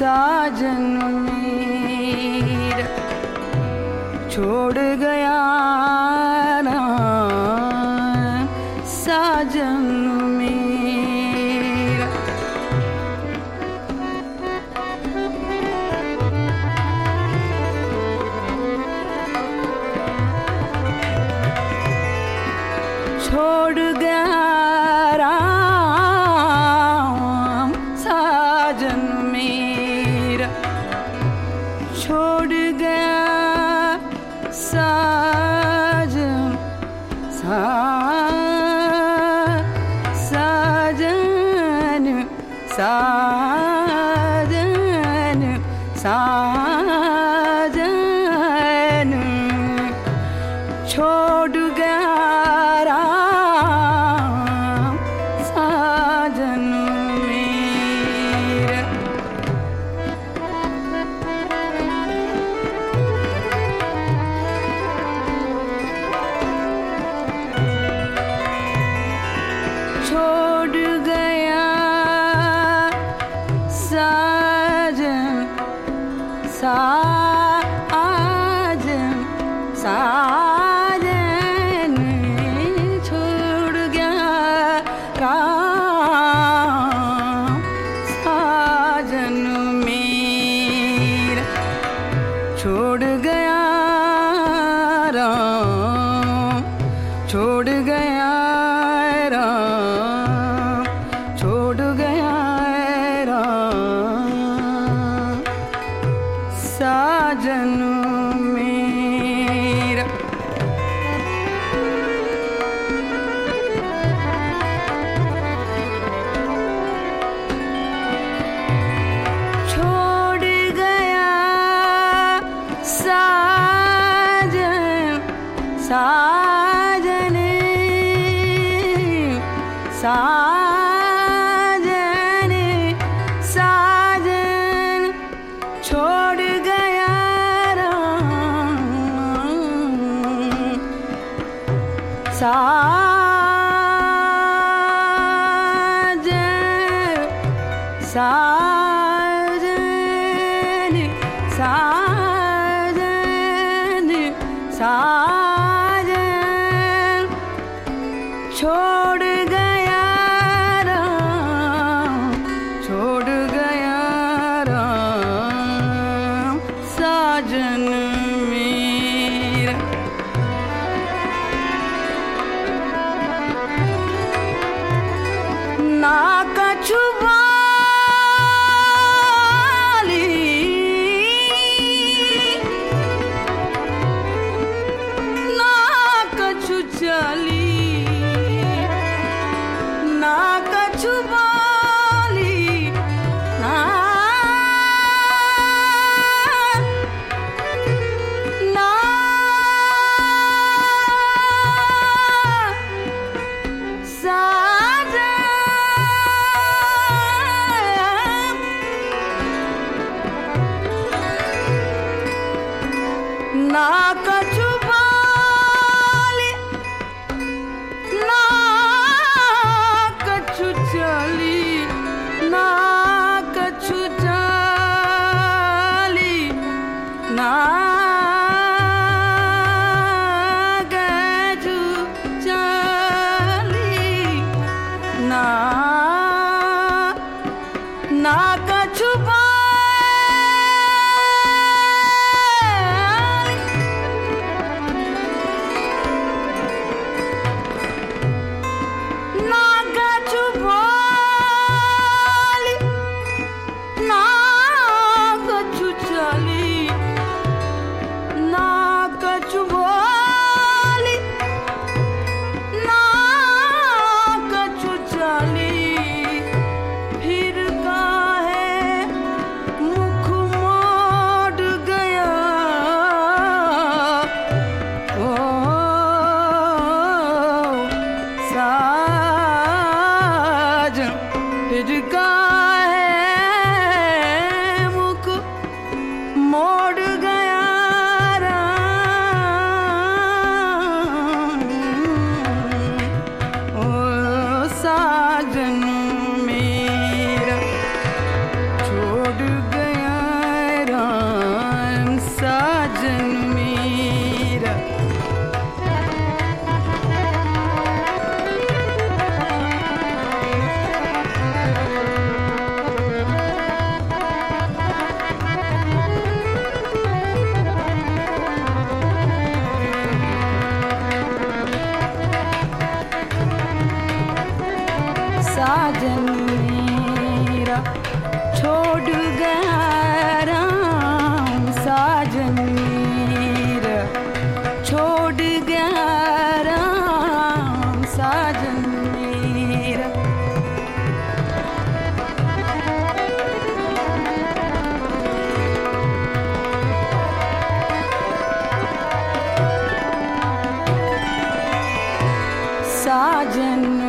साजन मेरा छोड़ गया ना साजन मेरा। छोड़ गया राम साजन मेरा छोड़ गया साजन साजन साजन साजन छोड़ गया राम साजन मेरा। छोड़ गया साजन साजन साजन छोड़ गया राम साजन मेरा छोड़ गया राम छोड़ गया राम छोड़ गया राम साजन मेरा। छोड़ गया साजन साजन साजन साजन छोड़ गया राम साजन साजन साजन साजन छोड़ गया राम छोड़ गया राम साजन मेरा। ना कछु बाली ना कछु चली ना कछु बाली ना ना ना कछु बाली ना कछु चली ना कछु चली ना कछु चली ना ना कछु फिर काहे साजन मेरा। साजन